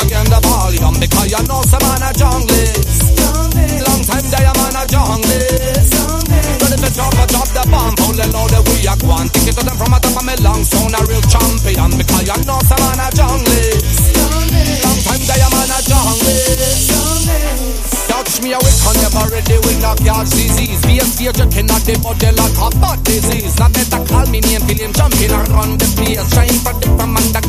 again the volume, because you know some man a junglist. Long time they a man a junglist. Ready to drop the bomb, full and loaded we a go and take it to them from a top of me long sound, a real champion, because you know some man a junglist. Long time they a man a junglist. Touch me away, can never ready with knock your disease. Be a stage, you cannot depot the lot of bad disease. I better call me name, feel him jumping around the place, trying for the from under